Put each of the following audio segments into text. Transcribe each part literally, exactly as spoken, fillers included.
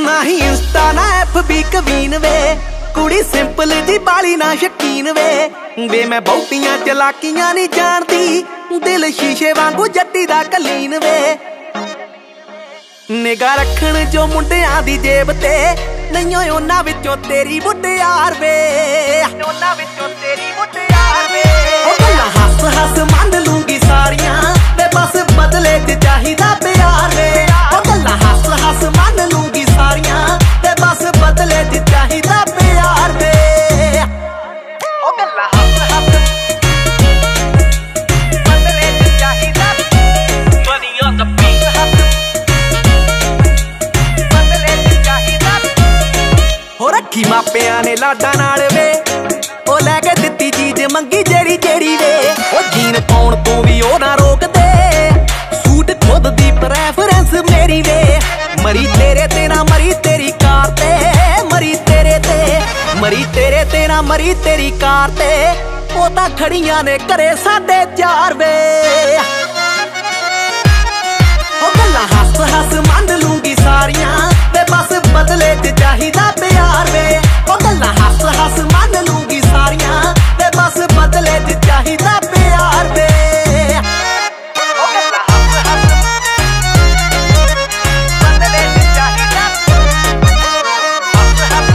ਨਾ ਹੀ ਇੰਸਟਾ ਨਾ ਐਫ ਬੀ ਕਵੀਨ ਵੇ, ਕੁੜੀ ਸਿੰਪਲ ਦੀ ਬਾਲੀ ਨਾ ਸ਼ਕੀਨ ਵੇ। ਵੇ ਮੈਂ ਬਹੁਤੀਆਂ ਚਲਾਕੀਆਂ ਨਹੀਂ ਜਾਣਦੀ, ਦਿਲ ਸ਼ੀਸ਼ੇ ਵਾਂਗੂ ਜੱਟੀ ਦਾ ਕਲੀਨ ਵੇ। ਨਿਗਾ ਰੱਖਣ ਜੋ ਮੁੰਡਿਆਂ ਦੀ ਜੇਬ ਤੇ, ਨਹੀਂ ਓਏ ਉਹਨਾਂ ਵਿੱਚੋਂ ਤੇਰੀ ਮੁਟਿਆਰ ਵੇ, ਉਹਨਾਂ ਵਿੱਚੋਂ ਤੇਰੀ ਮੁਟਿਆਰ ਵੇ। ਉਹ ਗੱਲਾਂ ਹੱਸ ਹੱਸ ਮੰਨ ਲੂੰਗੀ ਸਾਰੀਆਂ ਵੇ, ਬਸ ਬਦਲੇ ਚ ਚਾਹੀਦਾ ਪਿਆਰ ਵੇ। ਉਹ ਗੱਲਾਂ ਹੱਸ ਹੱਸ ਮੰਨ ਲੂੰਗੀ ਸਾਰੀਆਂ ਤੇ ਬਸ ਬਦਲੇ ਚ ਚਾਹੀਦਾ ਪਿਆਰ ਵੇ। ਉਹ ਗੱਲਾਂ ਹੱਸ ਹੱਸ ਬਦਲੇ ਚ ਚਾਹੀਦਾ money on the beat, ਬਦਲੇ ਚ ਚਾਹੀਦਾ। ਹੋ ਰੱਖੀ ਮਾਪਿਆਂ ਨੇ ਲਾਡਾਂ ਨਾਲ ਵੇ, ਉਹ ਲੈ ਕੇ ਦਿੱਤੀ ਚੀਜ਼ ਮੰਗੀ ਜਿਹੜੀ ਜਿਹੜੀ ਵੇ। ਉਹ ਜੀਨ ਪਾਉਣ ਤੋਂ ਵੀ ਉਹ ਨਾ ਰੋਕਦੇ, ਸੂਟ ਖੁਦ ਦੀ ਪ੍ਰੈਫਰੈਂਸ ਮੇਰੀ ਵੇ। ਮਰੀ ਤੇਰੇ ਤੇ ਨਾ ਮਰੀ ਤੇਰੀ ਕਾਰ ਤੇ, ਮਰੀ ਤੇਰੇ ਤੇ ਮਰੀ ਤੇਰੇ ਤੇ ਨਾ ਮਰੀ ਤੇਰੀ ਕਾਰ ਤੇ। ਉਹ ਤਾਂ ਖੜੀਆਂ ਨੇ ਘਰੇ ਸਾਢੇ ਚਾਰ ਵੇ। ਉਹ ਗੱਲਾਂ ਹੱਸ ਹੱਸ ਮੰਨ ਲੂੰਗੀ ਸਾਰੀਆਂ ਵੇ, ਬਸ ਬਦਲੇ ਚ ਚਾਹੀਦਾ ਪਿਆਰ ਵੇ। ਉਹ ਗੱਲਾਂ ਹੱਸ ਹੱਸ ਮੰਨ ਲੂੰਗੀ ਸਾਰੀਆਂ ਵੇ, ਬਸ ਬਦਲੇ ਚ ਚਾਹੀਦਾ ਪਿਆਰ ਵੇ। ਉਹ ਗੱਲਾਂ ਹੱਸ ਹੱਸ ਬਦਲੇ ਚ ਚਾਹੀਦਾ, ਹੱਸ ਹੱਸ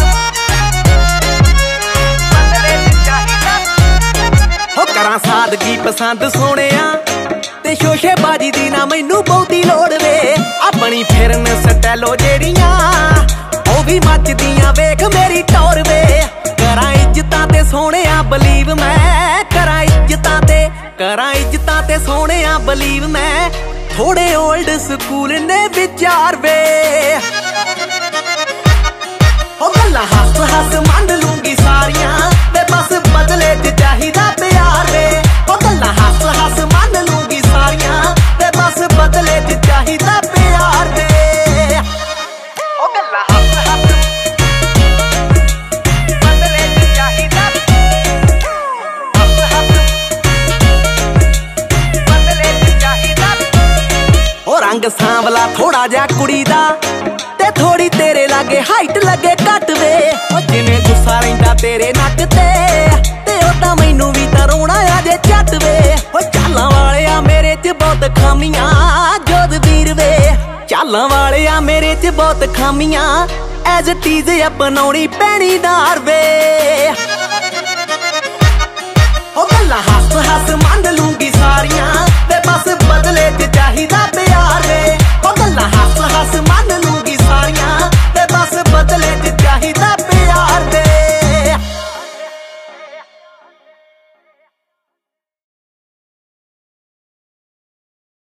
ਬਦਲੇ ਚ ਚਾਹੀਦਾ। ਹੋ ਕਰਾਂ ਸਾਦਗੀ ਪਸੰਦ ਸੋਹਣਿਆ ਤੇ ਸ਼ੋਸ਼ੇਬਾਜੀ ਦੀ ਨਾ ਮੈਨੂੰ ਬਹੁਤੀ ਲੋੜ ਵੇ। ਆਪਣੀ ਫਿਰਨ ਸਟੈਲੋ ਜਿਹੜੀਆਂ ਉਹ ਵੀ ਮੱਚਦੀਆਂ ਵੇਖ ਮੇਰੀ ਟੌਰ ਵੇ। ਕਰਾਂ ਇੱਜ਼ਤਾਂ ਤੇ ਸੋਹਣਿਆ ਬਲੀਵ ਮੈਂ, ਕਰਾਂ ਇੱਜ਼ਤਾਂ ਤੇ ਕਰਾਂ ਇੱਜ਼ਤਾਂ ਤੇ ਸੋਹਣਿਆ ਬਲੀਵ ਮੈਂ। ਥੋੜੇ ਓਲਡ ਸਕੂਲ ਨੇ ਵਿਚਾਰ ਵੇ। ਉਹ ਗੱਲਾਂ ਹੱਸ ਹੱਸ ਮੰਨ ਲੂੰਗੀ ਸਾਰੀਆਂ ਵੇ, ਬਸ ਬਦਲੇ ਚ ਚਾਹੀਦਾ ਪਿਆਰ ਵੇ। ਉਹ ਗੱਲਾਂ ਹੱਸ ਹੱਸ ਮੰਨ ਲੂੰਗੀ ਸਾਰੀਆਂ ਵੇ, ਬਸ ਬਦਲੇ ਚ ਚਾਹੀਦਾ ਪਿਆਰ ਵੇ। ਉਹ ਗੱਲਾਂ ਹੱਸ ਹੱਸ ਬਦਲੇ ਚ ਚਾਹੀਦਾ, ਹੱਸ ਹੱਸ ਬਦਲੇ ਚ ਚਾਹੀਦਾ। ਉਹ ਰੰਗ ਸਾਂਵਲਾ ਥੋੜਾ ਜਿਹਾ ਕੁੜੀ ਦਾ, ਤੇ ਥੋੜੀ ਤੇਰੇ ਲਾਗੇ ਹਾਈਟ ਲੱਗੇ ਘੱਟ ਵੇ। ਉਹ ਜਿਵੇਂ ਗੁੱਸਾ ਰਹਿੰਦਾ ਤੇਰੇ ਨੱਕ ਤੇ, ਤੇ ਉਦਾਂ ਮੈਨੂੰ ਵੀ ਤਾਂ ਰੋਣਾ ਆ ਜੇ ਝੱਟ ਵੇ। ਉਹ ਚਾਲਾਂ ਵਾਲਿਆ ਮੇਰੇ ਚ ਬਹੁਤ ਖਾਮੀਆਂ ਜੋਧਵੀਰ ਵੇ। ਚਾਲਾਂ ਵਾਲਿਆ ਮੇਰੇ ਚ ਬਹੁਤ ਖਾਮੀਆਂ, ਐਜ਼ ਟੀਜ਼ ਅਪਣਾਉਣੀ ਪੈਣੀ ਨਾਰ ਵੇ। ਉਹ ਗੱਲਾਂ ਹੱਸ ਹੱਸ ਮੰਨ ਲੂੰਗੀ ਸਾਰੀਆਂ ਵੇ, ਬਸ ਬਦਲੇ ਚ ਚਾਹੀਦਾ